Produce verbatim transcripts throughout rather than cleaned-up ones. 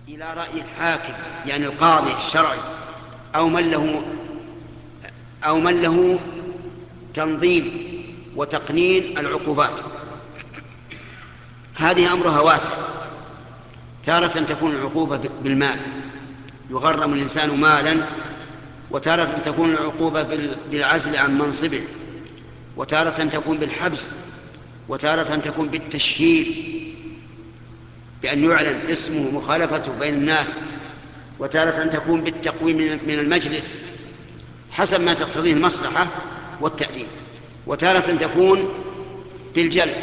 إلى رأي الحاكم يعني القاضي الشرعي أو من له أو من له تنظيم وتقنين العقوبات، هذه أمرها واسع. تارة تكون العقوبة بالمال، يغرم الإنسان مالا، وتارة تكون العقوبة بالعزل عن منصبه، وتارة تكون بالحبس، وتارة تكون بالتشهير بأن يعلن اسمه مخالفته بين الناس، وتارة تكون بالتقويم من المجلس حسب ما تقتضيه المصلحة والتأديب، وتارة تكون بالجلد.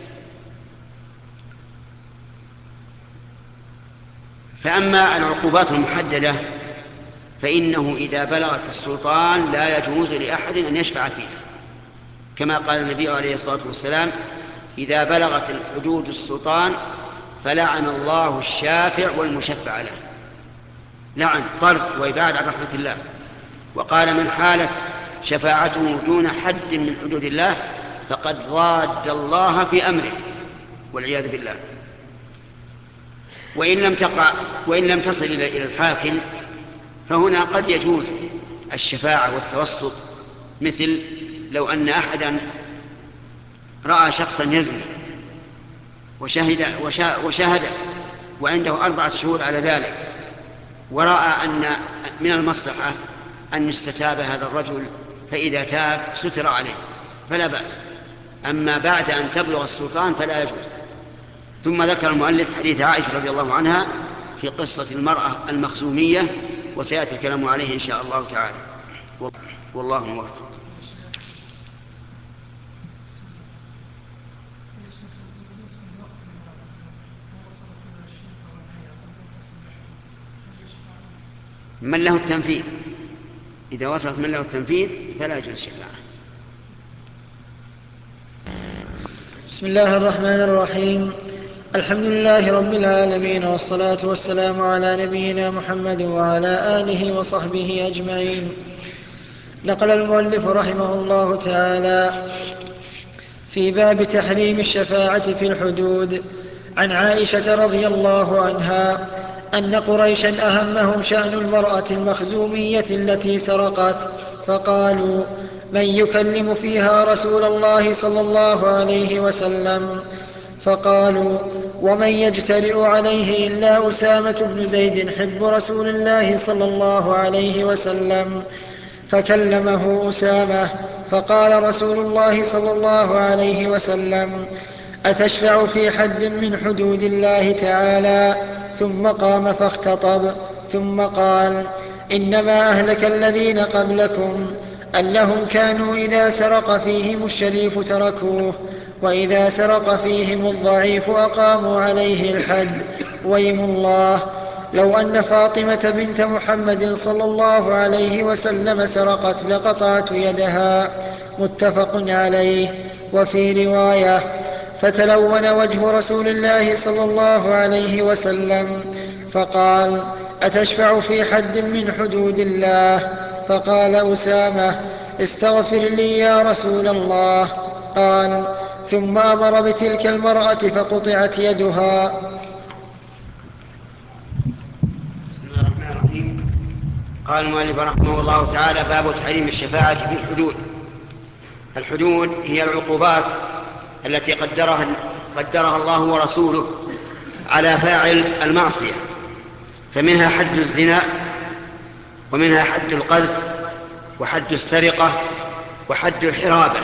فأما العقوبات المحددة فإنه إذا بلغت السلطان لا يجوز لأحد أن يشفع فيها، كما قال النبي عليه الصلاة والسلام: إذا بلغت الحدود السلطان فلعن الله الشافع والمشفع له، لعن طرد وإبعاد عن رحمة الله. وقال: من حالت شفاعته دون حد من حدود الله فقد ضاد الله في أمره، والعياذ بالله. وإن لم تقع وإن لم تصل إلى الحاكم فهنا قد يجوز الشفاعة والتوسط، مثل لو أن أحدا رأى شخصا يزني وشهد, وشاهد وعنده أربعة شهور على ذلك، ورأى أن من المصلحة أن يستتاب هذا الرجل، فإذا تاب ستر عليه فلا بأس. أما بعد أن تبلغ السلطان فلا يجوز. ثم ذكر المؤلف حديث عائشة رضي الله عنها في قصة المرأة المخزومية، وسيأتي الكلام عليه إن شاء الله تعالى، والله موفق. من له التنفيذ، إذا وصلت من له التنفيذ فلا يجوز الشفاعة. بسم الله الرحمن الرحيم. الحمد لله رب العالمين، والصلاة والسلام على نبينا محمد وعلى آله وصحبه أجمعين. نقل المؤلف رحمه الله تعالى في باب تحريم الشفاعة في الحدود عن عائشة رضي الله عنها أن قريشا أهمهم شأن المرأة المخزومية التي سرقت، فقالوا: من يكلم فيها رسول الله صلى الله عليه وسلم؟ فقالوا: ومن يجترئ عليه إلا أسامة بن زيد حب رسول الله صلى الله عليه وسلم. فكلمه أسامة فقال رسول الله صلى الله عليه وسلم: أتشفع في حد من حدود الله تعالى؟ ثم قام فاختطب، ثم قال: إنما أهلك الذين قبلكم أنهم كانوا إذا سرق فيهم الشريف تركوه، وإذا سرق فيهم الضعيف أقاموا عليه الحد. ويم الله لو أن فاطمة بنت محمد صلى الله عليه وسلم سرقت لقطعت يدها. متفق عليه. وفي رواية: فتلون وجه رسول الله صلى الله عليه وسلم فقال: أتشفع في حد من حدود الله؟ فقال أسامة: استغفر لي يا رسول الله. قال: ثم أمر بتلك المرأة فقطعت يدها. قال المؤلف رحمه الله تعالى: باب تحريم الشفاعة في الحدود. الحدود هي العقوبات التي قدرها, قدرها الله ورسوله على فاعل المعصية، فمنها حد الزنا، ومنها حد القذف، وحد السرقة، وحد الحرابة.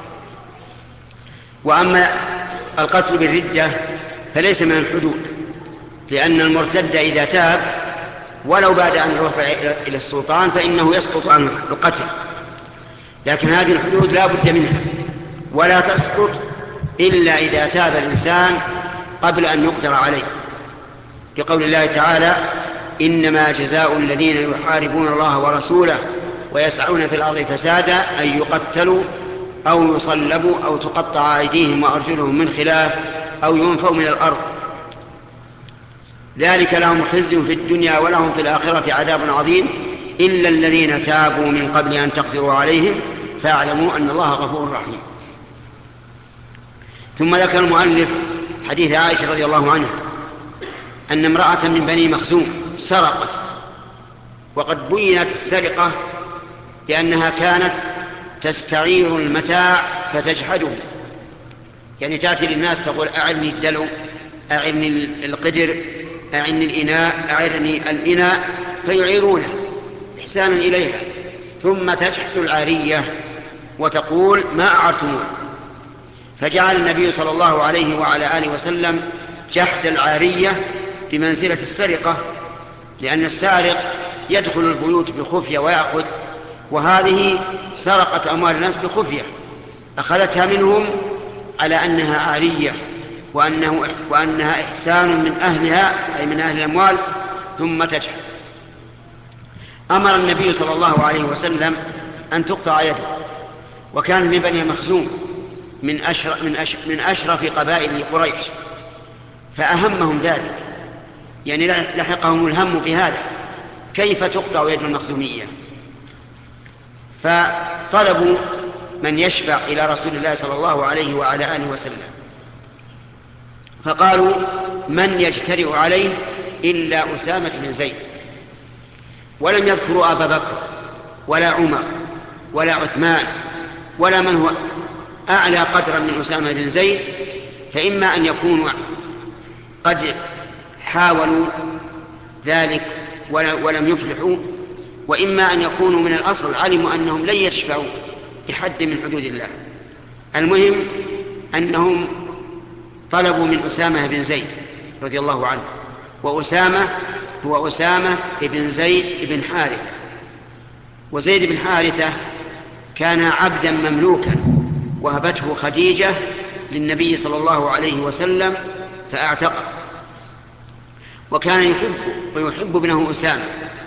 وأما القتل بالردة فليس من الحدود، لأن المرتد إذا تاب ولو بعد أن رفع إلى السلطان فإنه يسقط عن القتل، لكن هذه الحدود لا بد منها، ولا تسقط إلا إذا تاب الإنسان قبل أن يقدر عليه، لقول الله تعالى: إنما جزاء الذين يحاربون الله ورسوله ويسعون في الأرض فسادا أن يقتلوا أو يصلبوا أو تقطع أيديهم وأرجلهم من خلاف أو ينفوا من الأرض، ذلك لهم خزي في الدنيا ولهم في الآخرة عذاب عظيم إلا الذين تابوا من قبل أن تقدروا عليهم فاعلموا أن الله غفور رحيم. ثم ذكر المؤلف حديث عائشة رضي الله عنها أن امرأة من بني مخزوم سرقت، وقد بينت السرقة بأنها كانت تستعير المتاع فتجحده، يعني تأتي للناس تقول أعني الدلو، أعني القدر، أعني الإناء، أعني الإناء، فيعيرونه إحسانا إليها، ثم تجحد العارية وتقول ما أعرتمون. فجعل النبي صلى الله عليه وعلى آله وسلم جحد العارية بمنزلة السرقة، لأن السارق يدخل البيوت بخفية ويأخذ، وهذه سرقت أموال الناس بخفية، أخذتها منهم على أنها عارية وأنه وأنها إحسان من أهلها أي من أهل الأموال، ثم تجحد. أمر النبي صلى الله عليه وسلم أن تقطع يده، وكانت من بني مخزوم من أشرف, من أشرف, من أشرف قبائل قريش، فأهمهم ذلك، يعني لحقهم الهم بهذا، كيف تقطع يد المخزومية؟ فطلبوا من يشفع إلى رسول الله صلى الله عليه وعلى آله وسلم، فقالوا من يجترئ عليه إلا أسامة بن زيد، ولم يذكروا أبا بكر ولا عمر ولا عثمان ولا من هو أعلى قدرا من أسامة بن زيد، فإما أن يكونوا قد حاولوا ذلك ولم يفلحوا، وإما أن يكونوا من الأصل علموا أنهم لن يشفعوا بحد من حدود الله. المهم أنهم طلبوا من أسامة بن زيد رضي الله عنه، وأسامة هو أسامة بن زيد بن حارثة، وزيد بن حارثة كان عبدا مملوكا وهبته خديجة للنبي صلى الله عليه وسلم فأعتقه، وكان يحبه ويحب ابنه أسامة.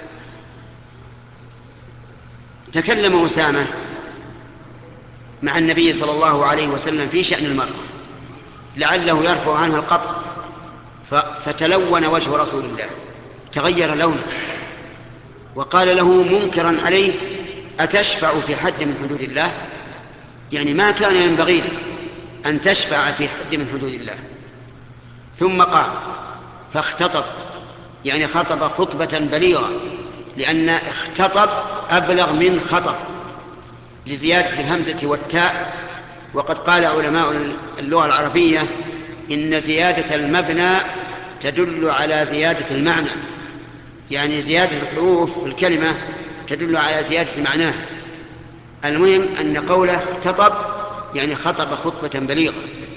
تكلم أسامة مع النبي صلى الله عليه وسلم في شأن المرأة لعله يرفع عنها القطع، فتلون وجه رسول الله، تغير لونه، وقال له منكرا عليه أتشفع في حد من حدود الله؟ يعني ما كان ينبغي لك أن تشفع في حد من حدود الله. ثم قام فاختطب، يعني خطب خطبة بليغة، لأن اختطب أبلغ من خطب لزيادة الهمزة والتاء. وقد قال علماء اللغة العربية إن زيادة المبنى تدل على زيادة المعنى، يعني زيادة الحروف في الكلمة تدل على زيادة معناها. المهم أن قوله اختطب يعني خطب خطبة بليغة.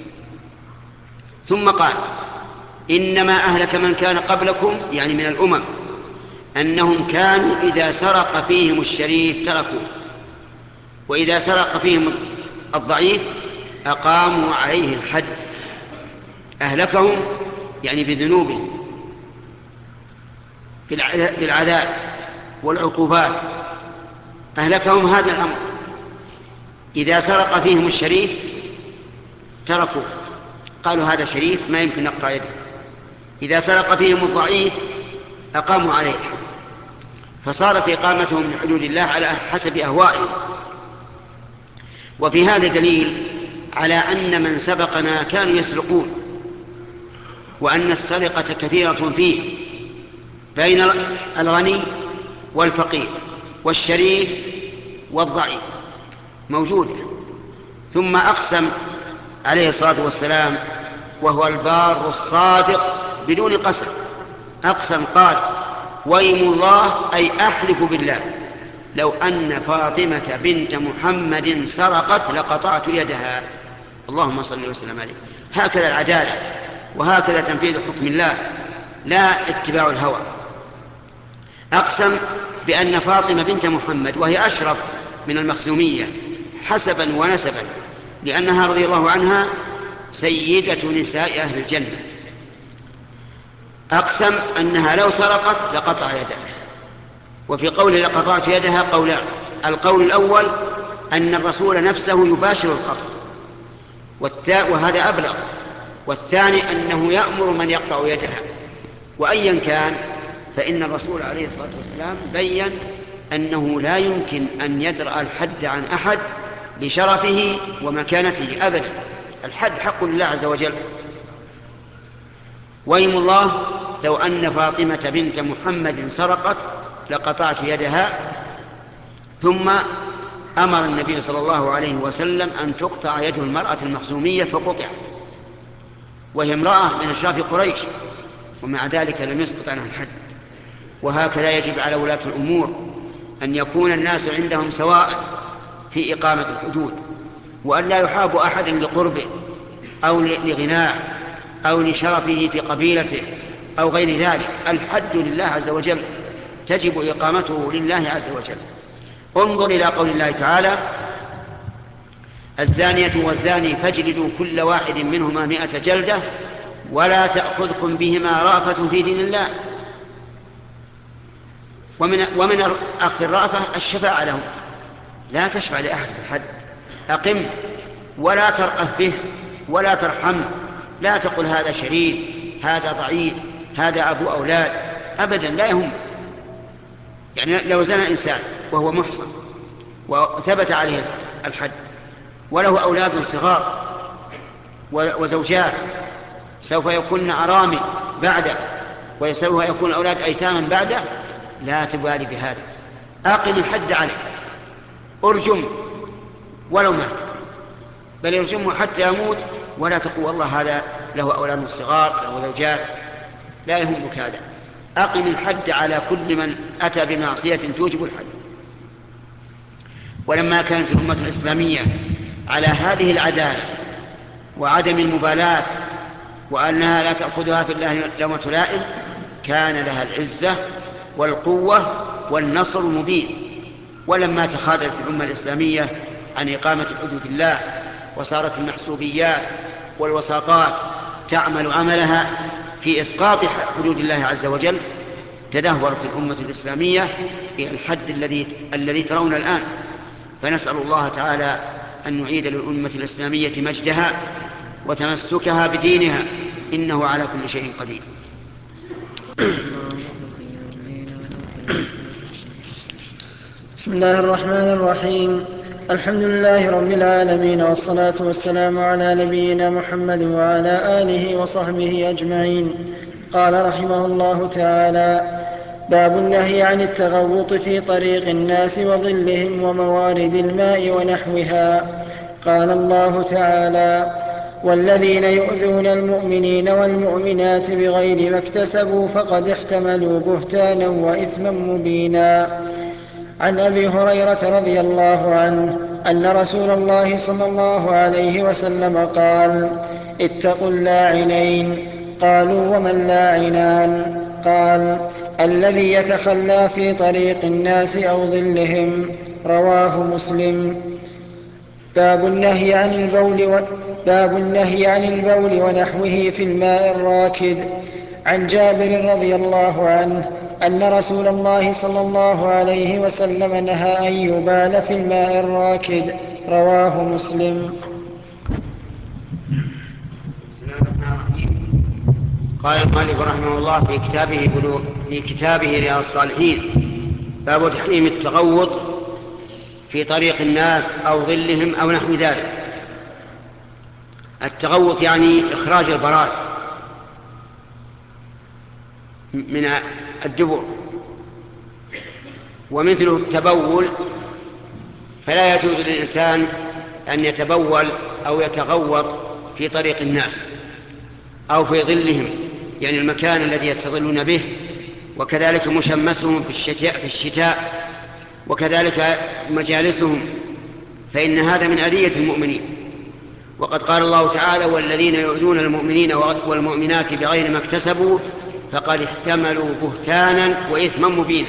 ثم قال إنما أهلك من كان قبلكم، يعني من الأمم، أنهم كانوا إذا سرق فيهم الشريف تركوه، وإذا سرق فيهم الضعيف أقاموا عليه الحد. أهلكهم يعني بذنوبهم بالعذاب والعقوبات، أهلكهم هذا الأمر. إذا سرق فيهم الشريف تركوه، قالوا هذا شريف ما يمكن نقطع يده. إذا سرق فيهم الضعيف أقاموا عليه الحد، فصارت إقامتهم لحدود الله على حسب أهوائهم. وفي هذا دليل على أن من سبقنا كانوا يسرقون، وأن السرقة كثيرة فيه بين الغني والفقير والشريف والضعيف موجودة. ثم أقسم عليه الصلاة والسلام وهو البار الصادق بدون قسم، أقسم قال ويم الله أي أحلف بالله لو أن فاطمة بنت محمد سرقت لقطعت يدها. اللهم صل وسلم عليه. هكذا العدالة، وهكذا تنفيذ حكم الله، لا اتباع الهوى. أقسم بأن فاطمة بنت محمد وهي أشرف من المخزومية حسبا ونسبا، لأنها رضي الله عنها سيدة نساء أهل الجنة. أقسم أنها لو سرقت لقطع يدها. وفي قوله لقطعت يدها قولان: القول الأول أن الرسول نفسه يباشر القطع، وهذا أبلغ، والثاني أنه يأمر من يقطع يدها. وأيا كان فإن الرسول عليه الصلاة والسلام بيّن أنه لا يمكن أن يدرأ الحد عن أحد لشرفه ومكانته أبدا، الحد حق لله عز وجل. ويم الله لو أن فاطمة بنت محمد سرقت لقطعت يدها. ثم أمر النبي صلى الله عليه وسلم أن تقطع يد المرأة المخزومية فقطعت، وهي امرأة من أشراف قريش، ومع ذلك لم يسقط عنها الحد. وهكذا يجب على ولاة الأمور أن يكون الناس عندهم سواء في إقامة الحدود، وأن لا يحاب أحد لقربه أو لغناه أو لشرفه في قبيلته أو غير ذلك. الحد لله عز وجل، تجب إقامته لله عز وجل. انظر إلى قول الله تعالى: الزانية والزاني فاجلدوا كل واحد منهما مئة جلدة ولا تأخذكم بهما رأفة في دين الله. ومن, ومن أخذ الرأفة الشفاعة لهم، لا تشفع لأحد الحد، أقم ولا ترأف به ولا ترحم، لا تقل هذا شريف، هذا ضعيف، هذا أبو أولاد، أبدا لا يهم. يعني لو زنى إنسان وهو محصن وثبت عليه الحد وله أولاد صغار وزوجات سوف يكون أرامل بعده وسوف يكون أولاد أيتاما بعده، لا تبالي بهذا، أقم الحد عليه، أرجم ولو مات، بل يرجمه حتى يموت، ولا تقول والله هذا له أولاد صغار له زوجات، لا يهمك هذا. أقم الحد على كل من أتى بمعصية توجب الحد. ولما كانت الأمة الإسلامية على هذه العدالة وعدم المبالاة وأنها لا تأخذها في الله لومة لائم، كان لها العزة والقوة والنصر المبين. ولما تخاذلت الأمة الإسلامية عن إقامة حدود الله وصارت المحسوبيات والوساطات تعمل عملها في إسقاط حدود الله عز وجل، تدهورت الأمة الإسلامية إلى الحد الذي الذي ترون الآن. فنسأل الله تعالى أن يعيد للأمة الإسلامية مجدها وتمسكها بدينها، إنه على كل شيء قدير. بسم الله الرحمن الرحيم. الحمد لله رب العالمين، والصلاة والسلام على نبينا محمد وعلى آله وصحبه أجمعين. قال رحمه الله تعالى: باب النهي عن التغوط في طريق الناس وظلهم وموارد الماء ونحوها. قال الله تعالى: والذين يؤذون المؤمنين والمؤمنات بغير ما اكتسبوا فقد احتملوا بهتانا وإثما مبينا. عن أبي هريرة رضي الله عنه أن رسول الله صلى الله عليه وسلم قال: اتقوا اللاعنين. قالوا: وما اللاعنان؟ قال: الذي يتخلى في طريق الناس أو ظلهم. رواه مسلم. باب النهي عن البول و... باب النهي عن البول ونحوه في الماء الراكد. عن جابر رضي الله عنه أن رسول الله صلى الله عليه وسلم نهى أن يبال في الماء الراكد. رواه مسلم. قال المؤلف رحمه الله في كتابه في كتابه رياض الصالحين: باب تحريم التغوط في طريق الناس أو ظلهم أو نحو ذلك. التغوط يعني إخراج البراز من الدبر، ومثله التبول، فلا يجوز للإنسان أن يتبول أو يتغوط في طريق الناس أو في ظلهم، يعني المكان الذي يستظلون به، وكذلك مشمسهم في الشتاء, في الشتاء وكذلك مجالسهم، فإن هذا من أذية المؤمنين. وقد قال الله تعالى: والذين يؤذون المؤمنين والمؤمنات بغير ما اكتسبوا فقد احتملوا بهتانا وإثما مبينا.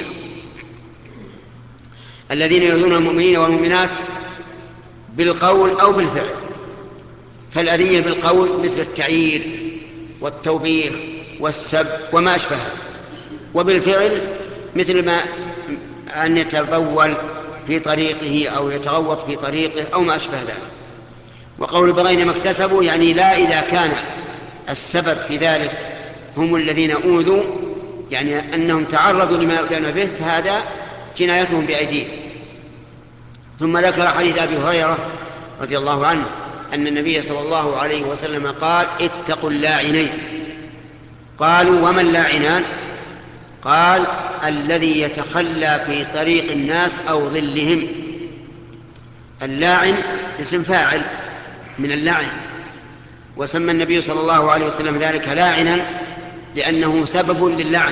الذين يؤذون المؤمنين والمؤمنات بالقول أو بالفعل، فالأذية بالقول مثل التعيير والتوبيخ والسب وما أشبه، وبالفعل مثل ما أن يتبول في طريقه أو يتغوط في طريقه أو ما أشبه ذلك. وقول بغير ما اكتسبوا يعني لا إذا كان السبب في ذلك هم الذين أوذوا، يعني أنهم تعرضوا لما يؤذون به، فهذا جنايتهم بأيديهم. ثم ذكر حديث أبي هريرة رضي الله عنه أن النبي صلى الله عليه وسلم قال: اتقوا اللاعنين. قالوا وما اللاعنان؟ قال الذي يتخلى في طريق الناس أو ظلهم. اللاعن اسم فاعل من اللعن، وسمى النبي صلى الله عليه وسلم ذلك لاعنا لأنه سبب للعن.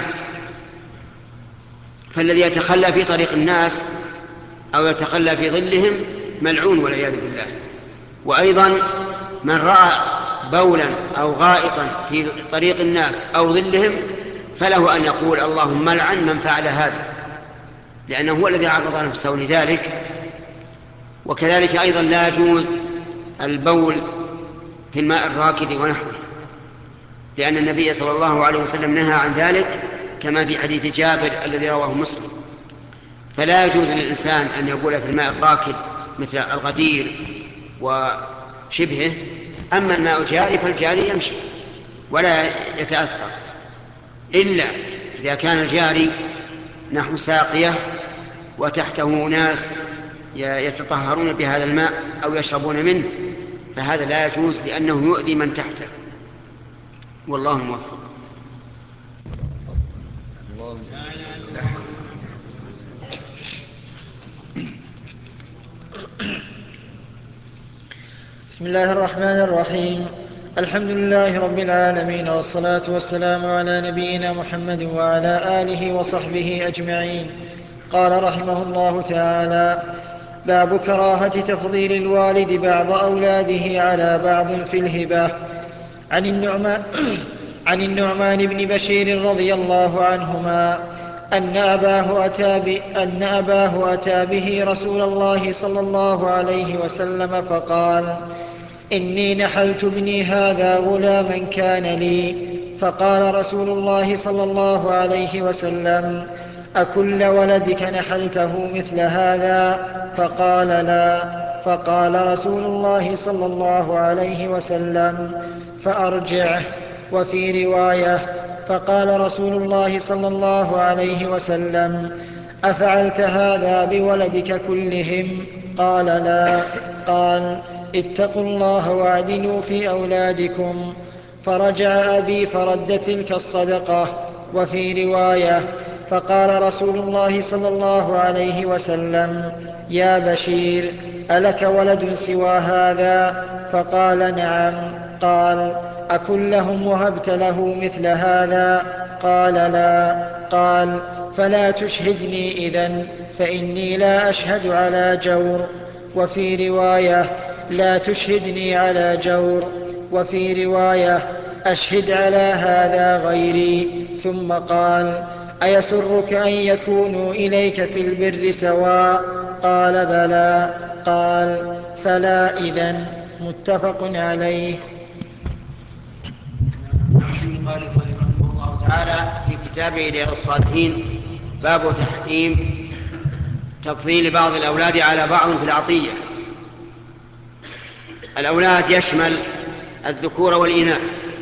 فالذي يتخلى في طريق الناس أو يتخلى في ظلهم ملعون والعياذ بالله. وأيضا من رأى بولا أو غائطا في طريق الناس أو ظلهم فله أن يقول اللهم لعن من فعل هذا، لأنه هو الذي عرض نفسه لذلك. وكذلك أيضا لا يجوز البول في الماء الراكد ونحوه، لأن النبي صلى الله عليه وسلم نهى عن ذلك كما في حديث جابر الذي رواه مسلم. فلا يجوز للإنسان أن يبول في الماء الراكد مثل الغدير وشبهه. أما الماء الجاري فالجاري يمشي ولا يتأثر، إلا إذا كان الجاري نحو ساقية وتحته ناس يتطهرون بهذا الماء أو يشربون منه، فهذا لا يجوز لأنه يؤذي من تحته. والله موفق. بسم الله الرحمن الرحيم. الحمد لله رب العالمين، والصلاة والسلام على نبينا محمد وعلى آله وصحبه أجمعين. قال رحمه الله تعالى: باب كراهة تفضيل الوالد بعض أولاده على بعض في الهبة. عن النعمان, عن النعمان بن بشير رضي الله عنهما أن أباه أتى, ب... أن أباه أتى به رسول الله صلى الله عليه وسلم فقال: إني نحلت ابني هذا غلاما كان لي. فقال رسول الله صلى الله عليه وسلم: أكل ولدك نحلته مثل هذا؟ فقال: لا. فقال رسول الله صلى الله عليه وسلم: فأرجعه. وفي رواية: فقال رسول الله صلى الله عليه وسلم: أفعلت هذا بولدك كلهم؟ قال: لا. قال: اتقوا الله واعدلوا في أولادكم. فرجع أبي فرد تلك الصدقة. وفي رواية: فقال رسول الله صلى الله عليه وسلم: يا بشير، ألك ولد سوى هذا؟ فقال: نعم. قال: أكلهم وهبت له مثل هذا؟ قال: لا. قال: فلا تشهدني إذن، فإني لا أشهد على جور. وفي رواية: لا تشهدني على جور. وفي رواية: أشهد على هذا غيري. ثم قال: أيسرك أن يكونوا إليك في البر سواء؟ قال: بلى. قال: فلا إذن. متفق عليه. قال رحمه الله تعالى في كتابه رياض الصالحين: باب تحريم تفضيل بعض الأولاد على بعض في العطية. الأولاد يشمل الذكور والإناث،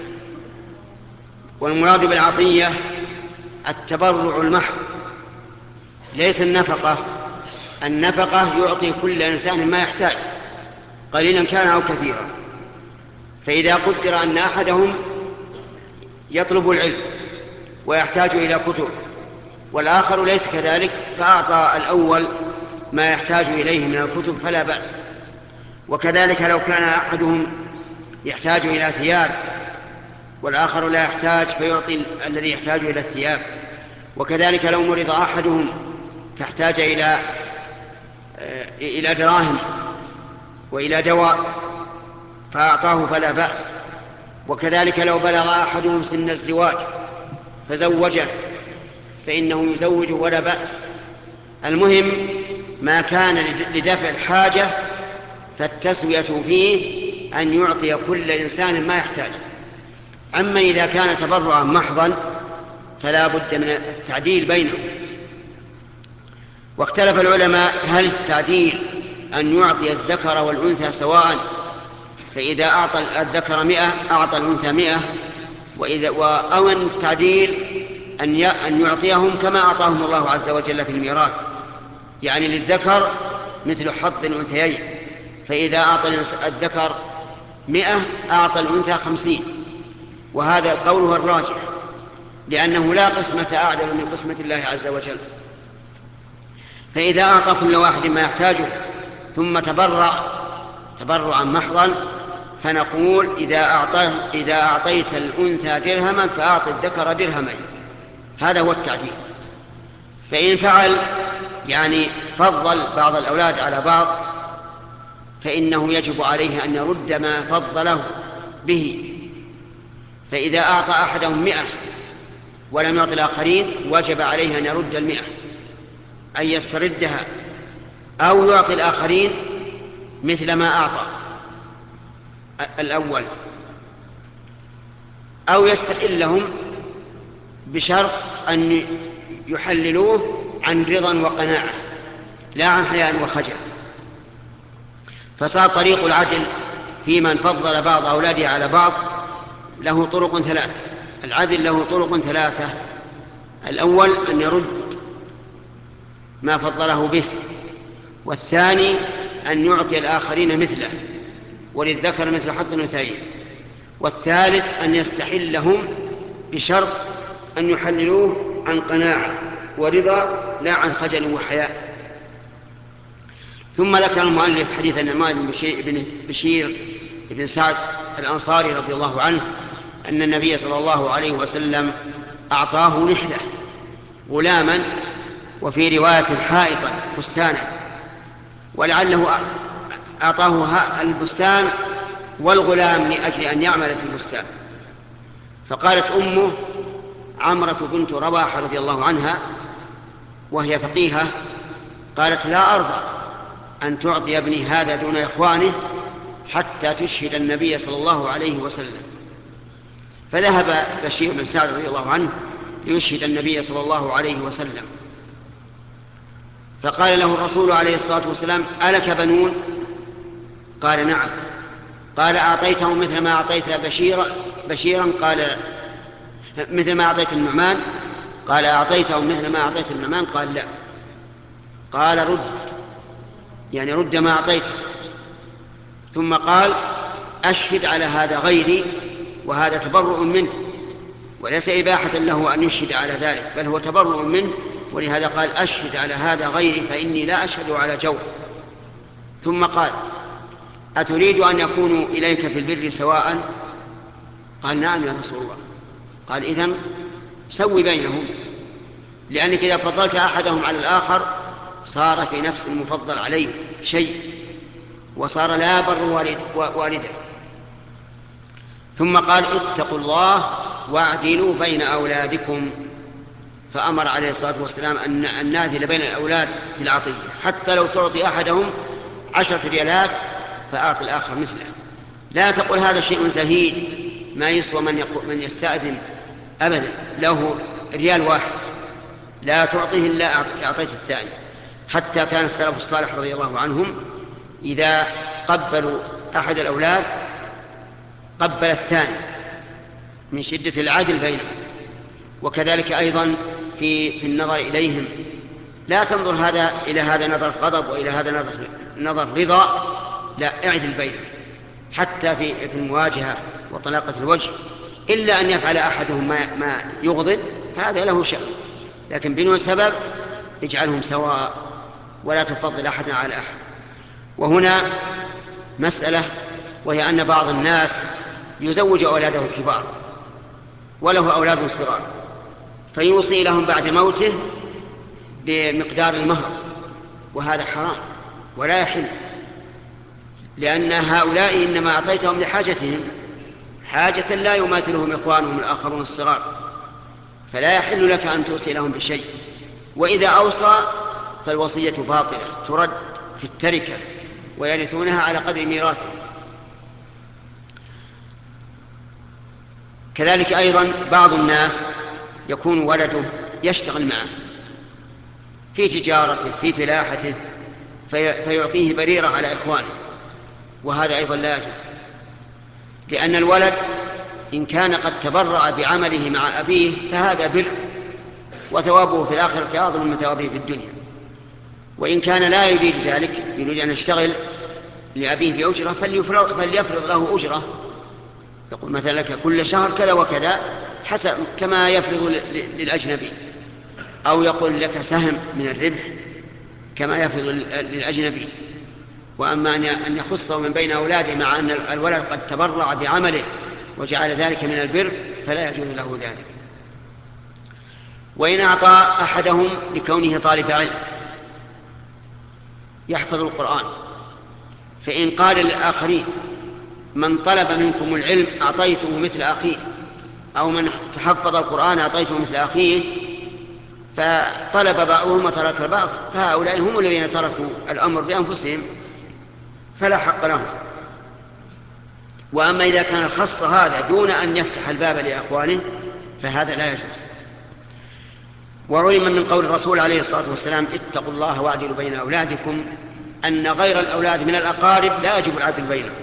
والمراد بالعطية التبرع المحض، ليس النفقة. النفقة يعطي كل إنسان ما يحتاج قليلا كان أو كثيرا. فإذا قدر أن أحدهم يطلب العلم ويحتاج إلى كتب والآخر ليس كذلك، فأعطى الأول ما يحتاج إليه من الكتب فلا بأس. وكذلك لو كان أحدهم يحتاج إلى ثياب والآخر لا يحتاج فيعطي الذي يحتاج إلى الثياب. وكذلك لو مرض أحدهم فاحتاج إلى إلى دراهم وإلى دواء فأعطاه فلا بأس. وكذلك لو بلغ أحدهم سن الزواج فزوجه فإنه يزوج ولا بأس. المهم ما كان لدفع الحاجة فالتسوية فيه أن يعطي كل إنسان ما يحتاج. أما إذا كان تبرعا محضا فلا بد من التعديل بينهم. واختلف العلماء هل التعديل أن يعطي الذكر والأنثى سواء، فإذا أعطى الذكر مئة أعطى الأنثى مئة، وإذا أو أن التعديل أن يعطيهم كما أعطاهم الله عز وجل في الميراث، يعني للذكر مثل حظ الأنثيين، فإذا أعطى الذكر مئة أعطى الأنثى خمسين. وهذا قوله الراجح، لأنه لا قسمة أعدل من قسمة الله عز وجل. فإذا أعطى كل واحد ما يحتاجه ثم تبرع تبرعا محضا، فنقول إذا أعطيت, إذا أعطيت الأنثى درهما فأعطي الذكر درهمين، هذا هو التعديل. فإن فعل يعني فضل بعض الأولاد على بعض، فإنه يجب عليه أن يرد ما فضله به. فإذا أعطى أحدهم مئة ولم يعطي الآخرين وجب عليه أن يرد المئة، أن يستردها، أو يعطي الآخرين مثل ما أعطى الأول، أو يستحلهم بشرط أن يحللوه عن رضا وقناعة لا عن حياء وخجل. فصار طريق العدل في من فضل بعض أولاده على بعض له طرق ثلاثة. العدل له طرق ثلاثة: الأول أن يرد ما فضله به، والثاني أن يعطي الآخرين مثله وللذكر مثل حظ الأنثيين، والثالث أن يستحلهم بشرط أن يحللوه عن قناعة ورضا لا عن خجل وحياء. ثم ذكر المؤلف حديث النعمان بن بشير بن سعد الأنصاري رضي الله عنه أن النبي صلى الله عليه وسلم أعطاه نحلة غلاما، وفي رواية حائطا بستانا، ولعله أعطاه البستان والغلام لأجل أن يعمل في البستان. فقالت أمه عمرة بنت رواحة رضي الله عنها وهي فقيهة، قالت: لا أرضى أن تعطي ابني هذا دون إخوانه حتى تشهد النبي صلى الله عليه وسلم. فذهب بشير بن سعد رضي الله عنه ليشهد النبي صلى الله عليه وسلم، فقال له الرسول عليه الصلاة والسلام: ألك بنون؟ قال: نعم. قال: أعطيته مثل ما أعطيت بشيرا بشيرا قال: مثل ما أعطيت النعمان؟ قال: أعطيته مثل ما أعطيت النعمان؟ قال: لا. قال: رد، يعني رد ما أعطيته. ثم قال: أشهد على هذا غيري، وهذا تبرؤ منه، وليس إباحة له أن يشهد على ذلك، بل هو تبرؤ منه، ولهذا قال: أشهد على هذا غيري فإني لا أشهد على جور. ثم قال: أتريد أن يكونوا إليك في البر سواء؟ قال: نعم يا رسول الله. قال: إذن سوي بينهم، لأنك إذا فضلت أحدهم على الآخر صار في نفس المفضل عليه شيء، وصار لا بر والد والده. ثم قال: اتقوا الله واعدلوا بين أولادكم. فأمر عليه الصلاة والسلام أن نعدل بين الأولاد في العطية، حتى لو تعطي أحدهم عشرة ريالات فأعطي الآخر مثله. لا تقول هذا شيء زهيد ما يسوى من, من يستأذن أبدا له ريال واحد، لا تعطيه إلا أعطيت الثاني. حتى كان السلف الصالح رضي الله عنهم إذا قبلوا أحد الأولاد قبل الثاني من شدة العدل بينهم. وكذلك أيضا في, في النظر إليهم، لا تنظر هذا إلى هذا نظر غضب وإلى هذا نظر, نظر رضا، لا، اعدل بينهم حتى في, في المواجهة وطلاقة الوجه، إلا أن يفعل أحدهم ما, ما يغضب فهذا له شأن، لكن بدون سبب اجعلهم سواء ولا تفضل أحدا على أحد. وهنا مسألة، وهي أن بعض الناس يزوج أولاده الكبار وله أولاد صغار، فيوصي لهم بعد موته بمقدار المهر، وهذا حرام ولا يحل، لأن هؤلاء إنما أعطيتهم لحاجتهم، حاجة لا يماثلهم إخوانهم الآخرون الصغار، فلا يحل لك أن توصي لهم بشيء. وإذا أوصى فالوصية باطلة ترد في التركة ويرثونها على قدر ميراثهم. كذلك أيضا بعض الناس يكون ولده يشتغل معه في تجارته في فلاحته فيعطيه بريرة على إخوانه، وهذا أيضا لا يجوز، لأن الولد إن كان قد تبرع بعمله مع أبيه فهذا بر، وثوابه في الآخرة أعظم من ثوابه في الدنيا. وإن كان لا يريد ذلك، يريد أن يشتغل لأبيه بأجرة، فليفرض, فليفرض له أجرة، يقول مثلا لك كل شهر كذا وكذا حسب كما يفرض للأجنبي، أو يقول لك سهم من الربح كما يفرض للأجنبي. وأما أن يخصه من بين أولاده مع أن الولد قد تبرع بعمله وجعل ذلك من البر فلا يجوز له ذلك. وإن أعطى أحدهم لكونه طالب علم يحفظ القرآن، فإن قال للآخرين من طلب منكم العلم أعطيته مثل أخيه، أو من تحفظ القرآن أعطيته مثل أخيه، فطلب بعضهم وترك البعض، فهؤلاء هم الذين تركوا الأمر بأنفسهم فلا حق لهم. وأما إذا كان خص هذا دون أن يفتح الباب لأخوانه فهذا لا يجوز. وعلم من قول الرسول عليه الصلاة والسلام اتقوا الله واعدلوا بين أولادكم أن غير الأولاد من الأقارب لا يجب العدل بينهم،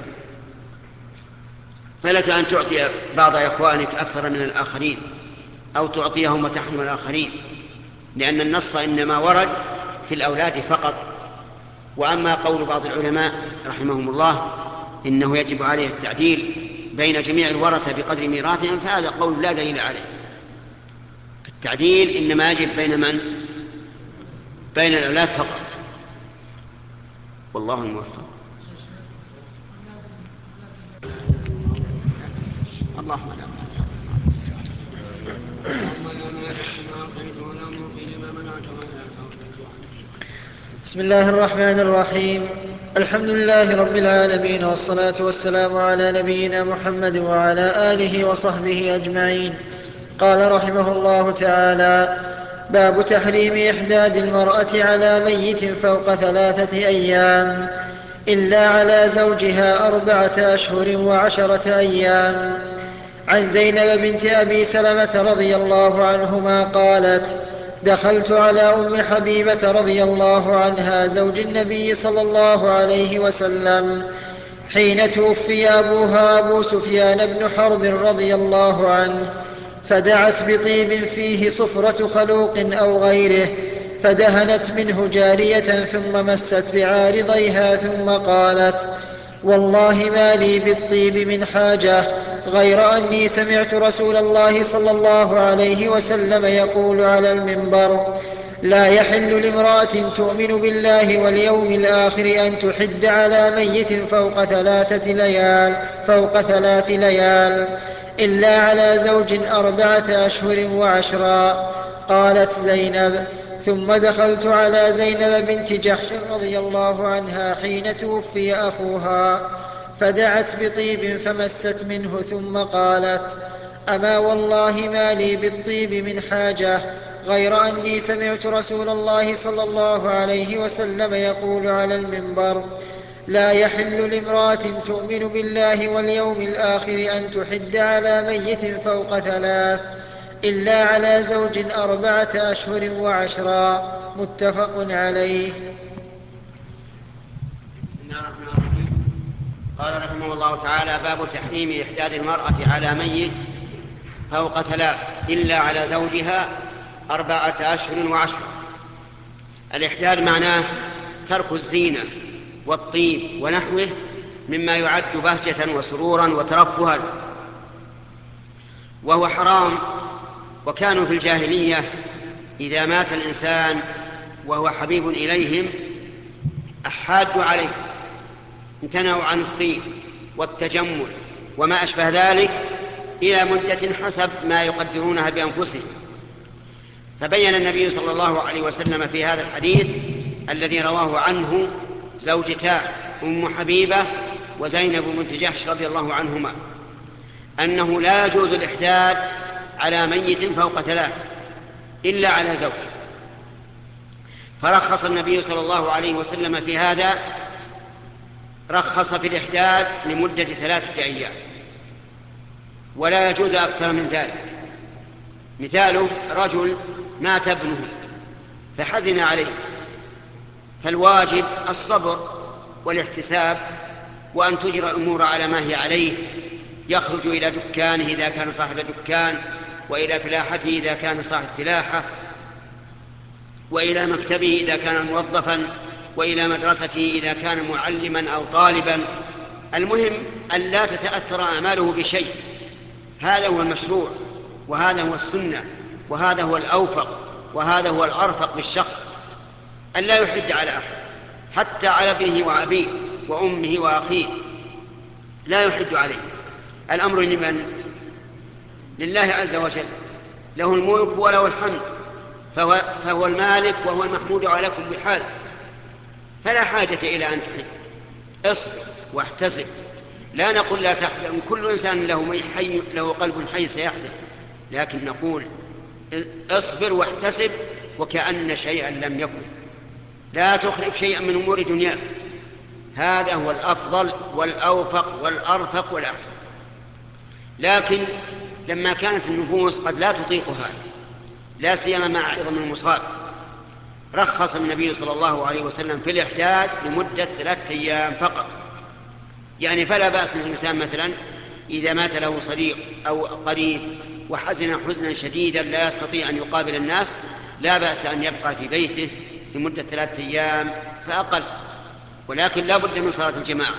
فلك أن تعطي بعض إخوانك أكثر من الآخرين أو تعطيهم وتحرم الآخرين، لأن النص إنما ورد في الأولاد فقط. وأما قول بعض العلماء رحمهم الله إنه يجب عليه التعديل بين جميع الورثة بقدر ميراثهم فهذا قول لا دليل عليه. التعديل إنما يجب بين من؟ بين الأولاد فقط، والله الموفق. اللهم لا بسم الله الرحمن الرحيم. الحمد لله رب العالمين، والصلاة والسلام على نبينا محمد وعلى آله وصحبه أجمعين. قال رحمه الله تعالى: باب تحريم إحداد المرأة على ميت فوق ثلاثة أيام إلا على زوجها أربعة أشهر وعشرة أيام. عن زينب بنت أبي سلمة رضي الله عنهما قالت: دخلت على أم حبيبة رضي الله عنها زوج النبي صلى الله عليه وسلم حين توفي أبوها أبو سفيان بن حرب رضي الله عنه، فدعت بطيب فيه صفرة خلوق أو غيره، فدهنت منه جارية ثم مست بعارضيها ثم قالت: والله ما لي بالطيب من حاجة غير أني سمعت رسول الله صلى الله عليه وسلم يقول على المنبر: لا يحل لامرأة تؤمن بالله واليوم الآخر أن تحد على ميت فوق ثلاثة ليال فوق ثلاث ليال إلا على زوج أربعة أشهر وعشرا. قالت زينب: ثم دخلت على زينب بنت جحش رضي الله عنها حين توفي أخوها، فدعت بطيب فمست منه ثم قالت: أما والله ما لي بالطيب من حاجة غير أني سمعت رسول الله صلى الله عليه وسلم يقول على المنبر: لا يحل لامرأة تؤمن بالله واليوم الآخر أن تحد على ميت فوق ثلاث إلا على زوج أربعة أشهر وعشرا. متفق عليه. بسم الله الرحمن الرحيم. قال رحمه الله تعالى: باب تحريم إحداد المرأة على ميت فوق ثلاث إلا على زوجها أربعة أشهر وعشرة. الإحداد معناه ترك الزينة والطيب ونحوه مما يعد بهجة وسرورا وترفها، وهو حرام. وكانوا في الجاهلية إذا مات الإنسان وهو حبيب إليهم أحادوا عليه، امتنعوا عن الطيب والتجمل وما أشبه ذلك إلى مدة حسب ما يقدرونها بأنفسهم. فبين النبي صلى الله عليه وسلم في هذا الحديث الذي رواه عنه زوجتاه أم حبيبة وزينب بنت جحش رضي الله عنهما أنه لا يجوز الإحداد على ميت فوق ثلاث إلا على زوج. فرخص النبي صلى الله عليه وسلم في هذا، رخص في الإحداد لمدة ثلاثة أيام ولا يجوز أكثر من ذلك. مثاله: رجل مات ابنه فحزن عليه، فالواجب الصبر والاحتساب وأن تجرى الأمور على ما هي عليه. يخرج إلى دكانه إذا كان صاحب دكان، وإلى فلاحته إذا كان صاحب فلاحة، وإلى مكتبه إذا كان موظفا، وإلى مدرسته إذا كان معلما أو طالبا. المهم أن لا تتأثر أعماله بشيء، هذا هو المشروع. وهذا هو السنة، وهذا هو الأوفق، وهذا هو الأرفق بالشخص، أن لا يحد على أحد حتى على ابنه وأبيه وأمه وأخيه، لا يحد عليه. الأمر لمن؟ لله عز وجل، له الملك وله الحمد، فهو, فهو المالك وهو المحمود على كل حال، فلا حاجة إلى أن تحد. اصبر واحتسب، لا نقول لا تحزن، كل إنسان له, حي له قلب حي سيحزن، لكن نقول اصبر واحتسب وكأن شيئا لم يكن، لا تخلف شيئا من أمور دنياك، هذا هو الأفضل والأوفق والأرفق والأحسن. لكن لما كانت النفوس قد لا تطيق هذا، لا سيما مع عظم المصاب، رخص النبي صلى الله عليه وسلم في الإحداد لمدة ثلاثة أيام فقط. يعني فلا بأس الإنسان مثلا إذا مات له صديق أو قريب وحزن حزنا شديدا لا يستطيع أن يقابل الناس، لا بأس أن يبقى في بيته لمدة ثلاثة أيام فأقل، ولكن لا بد من صلاة الجماعة،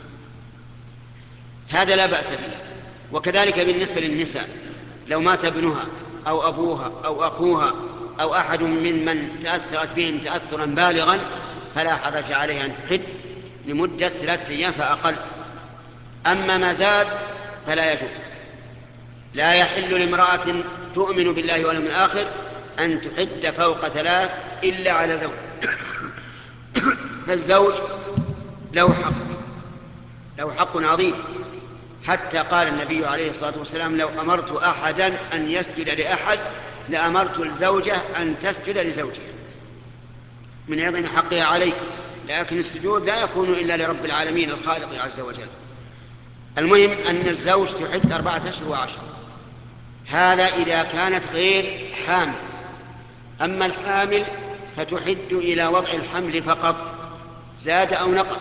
هذا لا بأس به. وكذلك بالنسبة للنساء، لو مات ابنها أو أبوها أو أخوها أو أحد ممن تأثرت بهم تأثرا بالغا، فلا حرج عليها أن تحد لمدة ثلاثة أيام فأقل. أما ما زاد فلا يجوز، لا يحل لامرأة تؤمن بالله واليوم الآخر أن تحد فوق ثلاث إلا على زوج. فالزوج له حق، له حق عظيم، حتى قال النبي عليه الصلاة والسلام: لو أمرت أحدا أن يسجد لأحد لأمرت الزوجة أن تسجد لزوجها، من عظم حقها عليه. لكن السجود لا يكون إلا لرب العالمين الخالق عز وجل. المهم أن الزوج تحد أربعة أشهر وعشرة، هذا إذا كانت غير حامل. أما الحامل فتحد إلى وضع الحمل فقط، زاد أو نقص.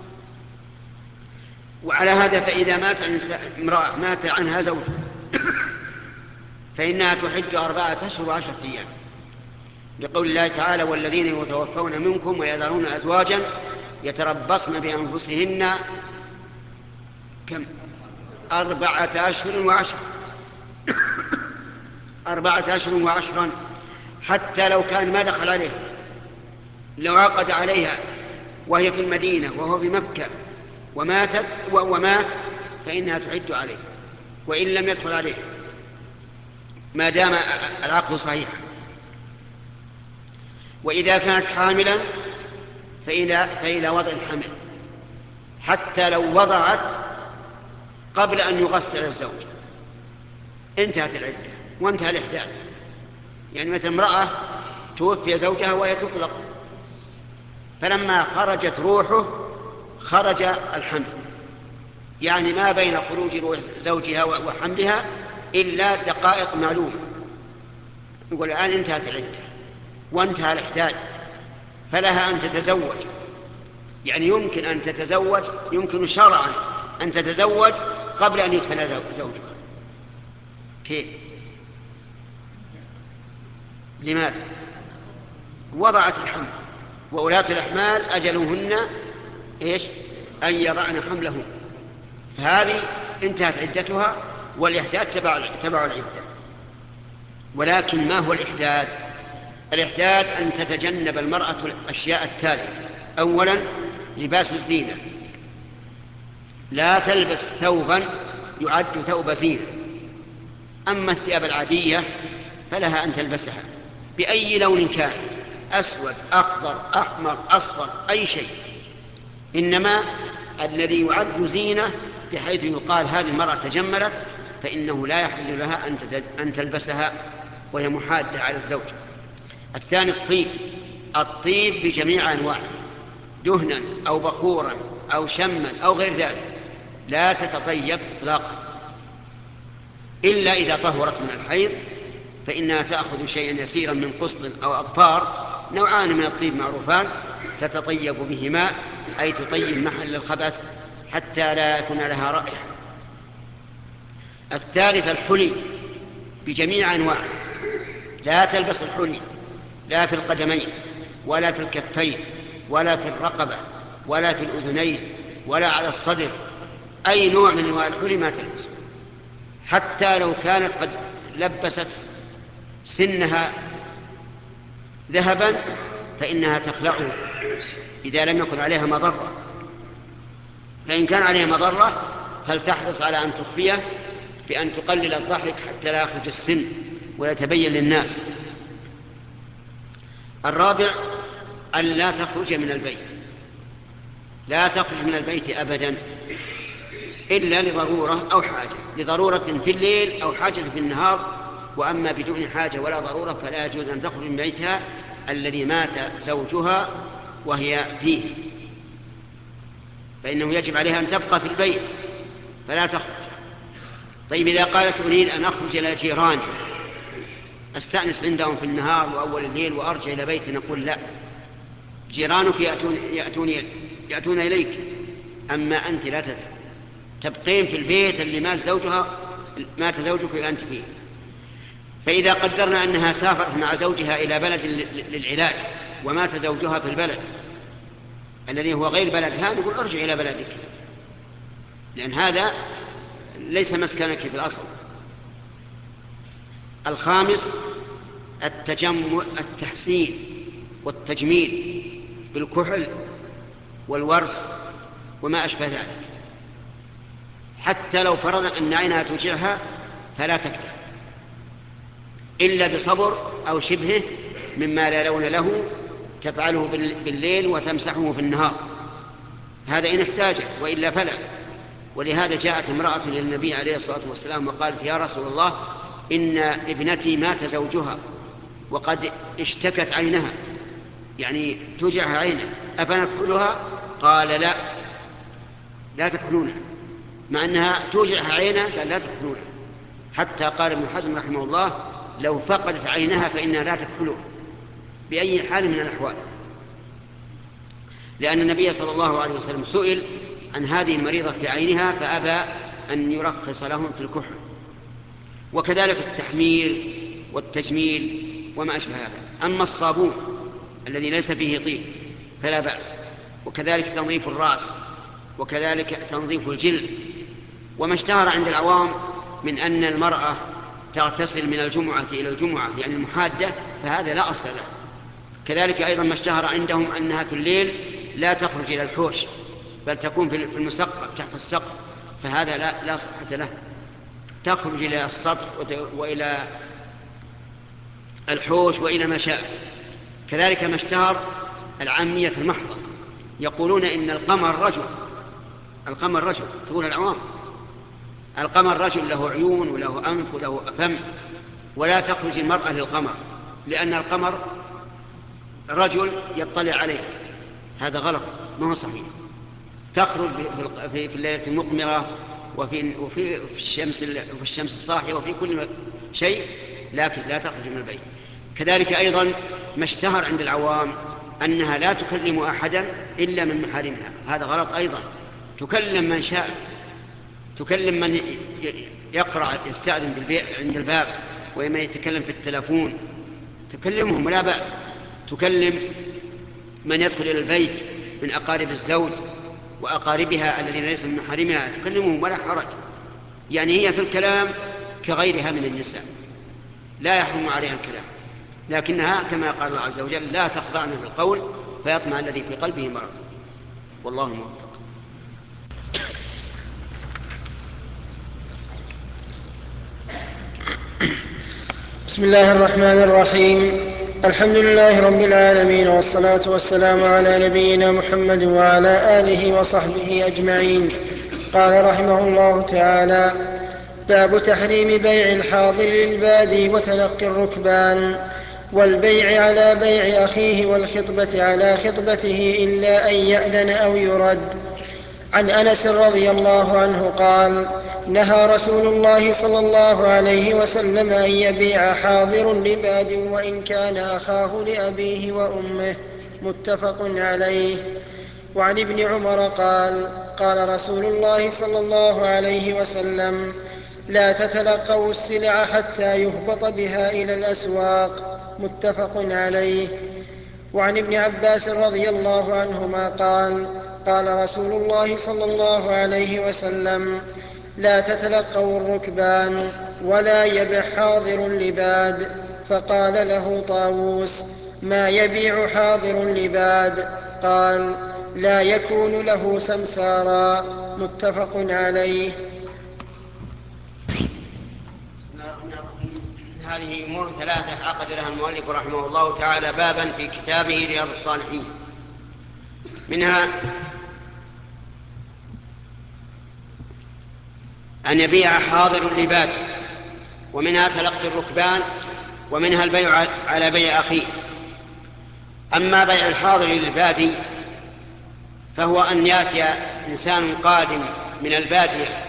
وعلى هذا فإذا مات امرأة مات عنها زوج فإنها تحد أربعة أشهر وعشرة أيام، لقول الله تعالى: والذين يتوفون منكم ويذرون أزواجا يتربصن بأنفسهن كم أربعة أشهر وعشرة أربعة أشهر وعشرا، حتى لو كان ما دخل عليها، لو عقد عليها وهي في المدينة وهو في مكة وماتت وهو مات فإنها تحد عليه، وإن لم يدخل عليه ما دام العقد صحيحا. وإذا كانت حاملا فإلى, فإلى وضع الحمل، حتى لو وضعت قبل أن يغسل الزوج انتهت العدة وانتهى الإحداث. يعني مثل امرأة توفي زوجها وهي تطلق، فلما خرجت روحه خرج الحمل، يعني ما بين خروج روح زوجها وحملها إلا دقائق معلومة، يقول الآن انتهت العدة وانتهى الإحداث، فلها أن تتزوج. يعني يمكن أن تتزوج، يمكن شرعا أن تتزوج قبل أن يدفن زوجها. كيف؟ لماذا؟ وضعت الحمل، وولاة الأحمال أجلهن إيش؟ أن يضعن حملهن، فهذه انتهت عدتها والإحداث تبع, تبع العدة. ولكن ما هو الإحداث؟ الإحداث أن تتجنب المرأة الأشياء التالية: أولا لباس الزينة، لا تلبس ثوبا يعد ثوب زينة. أما الثياب العادية فلها أن تلبسها بأي لون كانت، أسود أخضر أحمر أصفر أي شيء، إنما الذي يعد زينة بحيث يقال هذه المرأة تجملت فإنه لا يحل لها أن تلبسها وهي محادة على الزوج. الثاني الطيب، الطيب بجميع أنواعه، دهنا أو بخورا أو شما أو غير ذلك، لا تتطيب إطلاقا إلا إذا طهرت من الحيض، فإنها تأخذ شيئا يسيرا من قسط أو أظفار، نوعان من الطيب معروفان، تتطيب بهما، أي تطيب محل الخبث حتى لا يكون لها رائحة. الثالث الحلي بجميع أنواعه، لا تلبس الحلي لا في القدمين ولا في الكفين ولا في الرقبة ولا في الأذنين ولا على الصدر، أي نوع من أنواع الحلي ما تلبس، حتى لو كانت قد لبست سنها ذهبا فإنها تخلعه إذا لم يكن عليها مضرة، فإن كان عليها مضرة فلتحرص على أن تخفيه بأن تقلل الضحك حتى لا يخرج السن ويتبين للناس. الرابع أن لا تخرج من البيت، لا تخرج من البيت أبدا إلا لضرورة أو حاجة، لضرورة في الليل أو حاجة في النهار. وأما بدون حاجة ولا ضرورة فلا يجوز أن تخرج من بيتها الذي مات زوجها وهي فيه، فإنه يجب عليها أن تبقى في البيت فلا تخرج. طيب إذا قالت أريد أن أخرج إلى جيراني أستأنس عندهم في النهار وأول الليل وأرجع إلى بيتي، نقول لا، جيرانك يأتون, يأتون, يأتون إليك، أما أنت لا تذهب، تبقين في البيت اللي مات زوجها مات زوجك وأنت فيه. فإذا قدرنا أنها سافرت مع زوجها إلى بلد للعلاج ومات زوجها في البلد الذي هو غير بلدها، نقول ارجع إلى بلدك، لأن هذا ليس مسكنك في الأصل. الخامس التجمل، التحسين والتجميل بالكحل والورس وما أشبه ذلك، حتى لو فرضنا أن عينها توجعها فلا تكتف إلا بصبر أو شبهه مما لا لون له تفعله بالليل وتمسحه في النهار، هذا إن احتاجت، وإلا فلا. ولهذا جاءت امرأة للنبي عليه الصلاة والسلام وقالت يا رسول الله إن ابنتي مات زوجها وقد اشتكت عينها، يعني توجعها عينها، أفنكحلها؟ قال لا، لا تكحلونها، مع أنها توجعها عينها قال لا تكحلونها، حتى قال ابن حزم رحمه الله لو فقدت عينها فإنها لا تكحلها بأي حال من الأحوال، لأن النبي صلى الله عليه وسلم سئل عن هذه المريضة في عينها فأبى أن يرخص لهم في الكحل. وكذلك التحمير والتجميل وما أشبه هذا. أما الصابون الذي ليس فيه طيب فلا بأس، وكذلك تنظيف الرأس، وكذلك تنظيف الجلد. وما اشتهر عند العوام من أن المرأة تغتسل من الجمعة إلى الجمعة يعني المحادة، فهذا لا أصل له. كذلك أيضا ما اشتهر عندهم أنها في الليل لا تخرج إلى الحوش بل تكون في المسقف تحت السقف، فهذا لا, لا صحة له، تخرج إلى السطح وإلى الحوش وإلى ما شاء. كذلك ما اشتهر العامية المحضة يقولون إن القمر رجل، القمر رجل، تقول العوام القمر رجل له عيون وله أنف وله فم، ولا تخرج المرأة للقمر لأن القمر رجل يطلع عليه، هذا غلط ما هو صحيح. تخرج في الليلة المقمرة وفي, وفي في الشمس في الشمس الصاحية وفي كل شيء، لكن لا تخرج من البيت. كذلك أيضا ما اشتهر عند العوام أنها لا تكلم أحدا إلا من محارمها، هذا غلط أيضا، تكلم من شاء، تكلم من يقرأ يستأذن عند الباب وما يتكلم في التلفون تكلمهم ولا بأس، تكلم من يدخل إلى البيت من أقارب الزوج وأقاربها الذين ليسوا من محارمها تكلمهم ولا حرج، يعني هي في الكلام كغيرها من النساء لا يحرم عليها الكلام، لكنها كما قال الله عز وجل لا تخضعن بالقول فيطمع الذي في قلبه مرض، والله موفق. بسم الله الرحمن الرحيم، الحمد لله رب العالمين، والصلاة والسلام على نبينا محمد وعلى آله وصحبه أجمعين. قال رحمه الله تعالى: باب تحريم بيع الحاضر للبادي وتلقي الركبان، والبيع على بيع أخيه والخطبة على خطبته إلا أن يأذن أو يرد. عن أنس رضي الله عنه قال: نهى رسول الله صلى الله عليه وسلم أن يبيع حاضر لباد وإن كان أخاه لأبيه وأمه، متفق عليه. وعن ابن عمر قال: قال رسول الله صلى الله عليه وسلم: لا تتلقوا السلع حتى يهبط بها إلى الأسواق، متفق عليه. وعن ابن عباس رضي الله عنهما قال: قال رسول الله صلى الله عليه وسلم: لا تتلقوا الركبان، ولا يبع حاضر لباد. فقال له طاووس: ما يبيع حاضر لباد؟ قال: لا يكون له سمسارا. متفق عليه. هذه أمور ثلاثة عقد لها المؤلف رحمه الله تعالى بابا في كتابه رياض الصالحين. منها أن يبيع حاضر لباد، ومنها تلقي الركبان، ومنها البيع على بيع أخيه. أما بيع الحاضر للبادي فهو أن يأتي إنسان قادم من البادية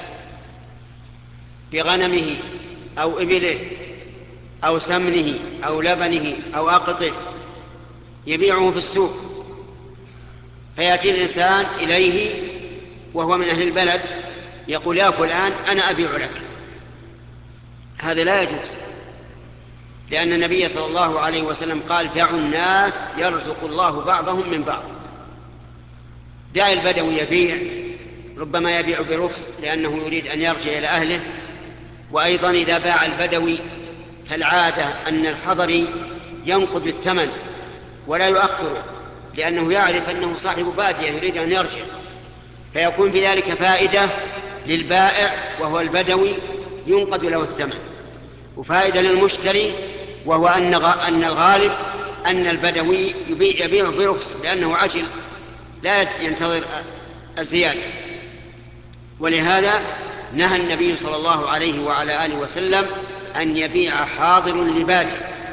بغنمه أو إبله أو سمنه أو لبنه أو أقطه يبيعه في السوق، فيأتي الإنسان إليه وهو من أهل البلد يقول: يا فلان أنا أبيع لك. هذا لا يجوز، لأن النبي صلى الله عليه وسلم قال: دعوا الناس يرزق الله بعضهم من بعض. دع البدوي يبيع، ربما يبيع برخص لأنه يريد أن يرجع إلى أهله. وأيضا إذا باع البدوي فالعادة أن الحضري ينقض الثمن ولا يؤخره، لأنه يعرف أنه صاحب بادية يريد أن يرجع، فيكون في ذلك فائدة للبائع وهو البدوي ينقض له الثمن، وفائدة للمشتري وهو أن الغالب أن البدوي يبيع برخص لأنه عجل لا ينتظر الزيادة. ولهذا نهى النبي صلى الله عليه وعلى آله وسلم أن يبيع حاضر لبادي.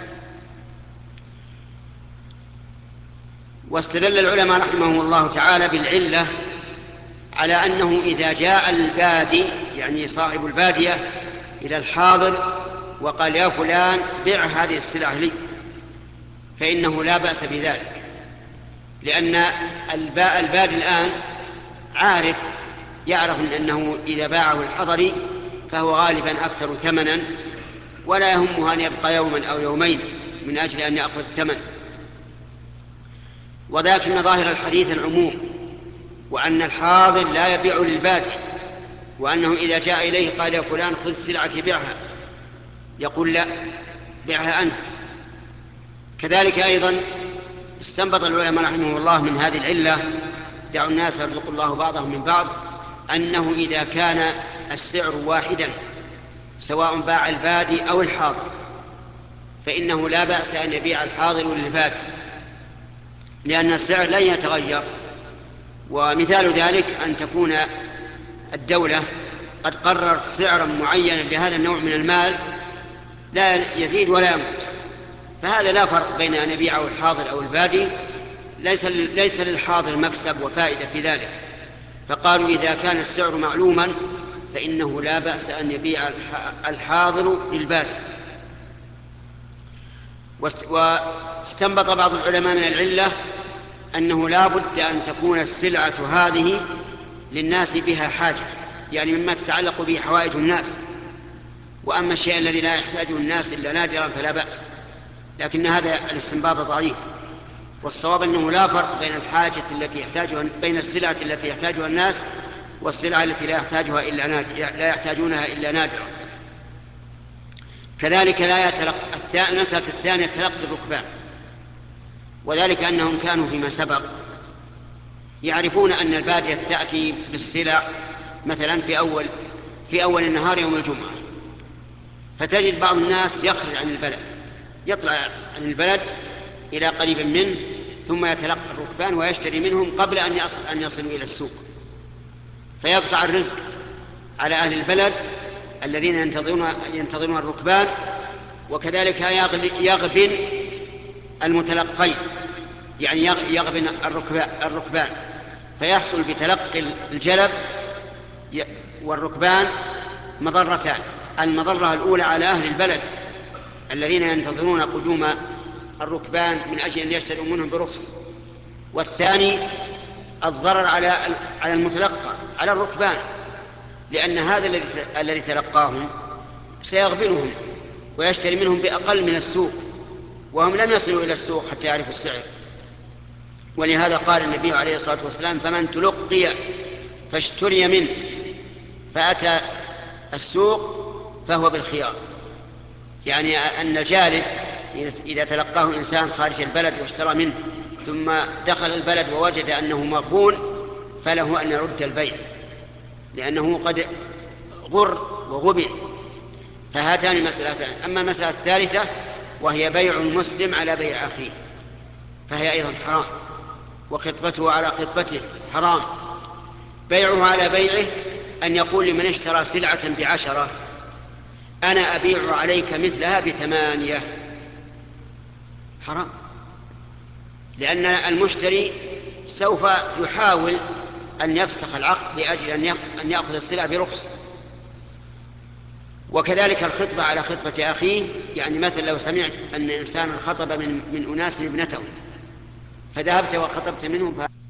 واستدل العلماء رحمهم الله تعالى بالعلة على أنه إذا جاء البادي يعني صاحب البادية إلى الحاضر وقال: يا فلان بيع هذه السلعة لي، فإنه لا بأس بذلك، لأن البادي الآن عارف يعرف أنه إذا باعه الحضري فهو غالبا أكثر ثمنا، ولا يهمه أن يبقى يوما أو يومين من أجل أن يأخذ الثمن. ولكن ظاهر الحديث العموم، وأن الحاضر لا يبيع للبادي، وأنه إذا جاء إليه قال: يا فلان خذ السلعة بيعها، يقول: لا، بيعها أنت. كذلك أيضا استنبط العلماء رحمه الله من هذه العلة: دعوا الناس يرزق الله بعضهم من بعض، أنه إذا كان السعر واحدا سواء باع البادي أو الحاضر فإنه لا بأس أن يبيع الحاضر للبادي، لأن السعر لن يتغير. ومثال ذلك أن تكون الدولة قد قررت سعرا معينا لهذا النوع من المال لا يزيد ولا ينقص، فهذا لا فرق بين أن يبيعه الحاضر أو البادي، ليس ليس للحاضر مكسب وفائدة في ذلك. فقالوا: إذا كان السعر معلوما فإنه لا بأس أن يبيع الحاضر للبادي. واستنبط بعض العلماء من العلة أنه لا بد أن تكون السلعة هذه للناس بها حاجة، يعني مما تتعلق به حوائج الناس. وأما الشيء الذي لا يحتاجه الناس إلا نادرا فلا بأس، لكن هذا الاستنباط ضعيف. والصواب أنه لا فرق بين الحاجة التي يحتاجها بين السلعة التي يحتاجها الناس والسلعة التي لا يحتاجها إلا نادر لا يحتاجونها إلا نادرا. كذلك لا يتلقى المسألة الثانية تلقي الركبان، وذلك أنهم كانوا فيما سبق يعرفون أن البادية تأتي بالسلع مثلا في أول في أول النهار يوم الجمعة، فتجد بعض الناس يخرج عن البلد يطلع عن البلد إلى قريب منه ثم يتلقى الركبان ويشتري منهم قبل أن يصل أن يصلوا إلى السوق، فيقطع الرزق على أهل البلد الذين ينتظرون ينتظرون الركبان. وكذلك يغبن المتلقين، يعني يغبن الركبان، فيحصل بتلقي الجلب والركبان مضرتان: المضرة الأولى على أهل البلد الذين ينتظرون قدوم الركبان من أجل أن يشتروا منهم برخص، والثاني الضرر على على المتلقى على الركبان، لأن هذا الذي تلقاهم سيغبنهم ويشتري منهم بأقل من السوق، وهم لم يصلوا إلى السوق حتى يعرفوا السعر. ولهذا قال النبي عليه الصلاة والسلام: فمن تلقي فاشتري منه، فأتى السوق فهو بالخيار. يعني أن الجالب إذا تلقاه إنسان خارج البلد واشترى منه ثم دخل البلد ووجد أنه مغبون فله أن يرد البيع، لأنه قد غر وغبن. فهاتان مسألتان. أما المسألة الثالثة وهي بيع المسلم على بيع أخيه فهي أيضا حرام، وخطبته على خطبته حرام. بيعه على بيعه أن يقول لمن اشترى سلعة بعشرة أنا أبيع عليك مثلها بثمانية، حرام، لأن المشتري سوف يحاول أن يفسخ العقد لأجل أن يأخذ السلعة برخص. وكذلك الخطبة على خطبة أخيه، يعني مثلا لو سمعت أن إنسان خطب من, من أناس ابنته فذهبت وخطبت منهم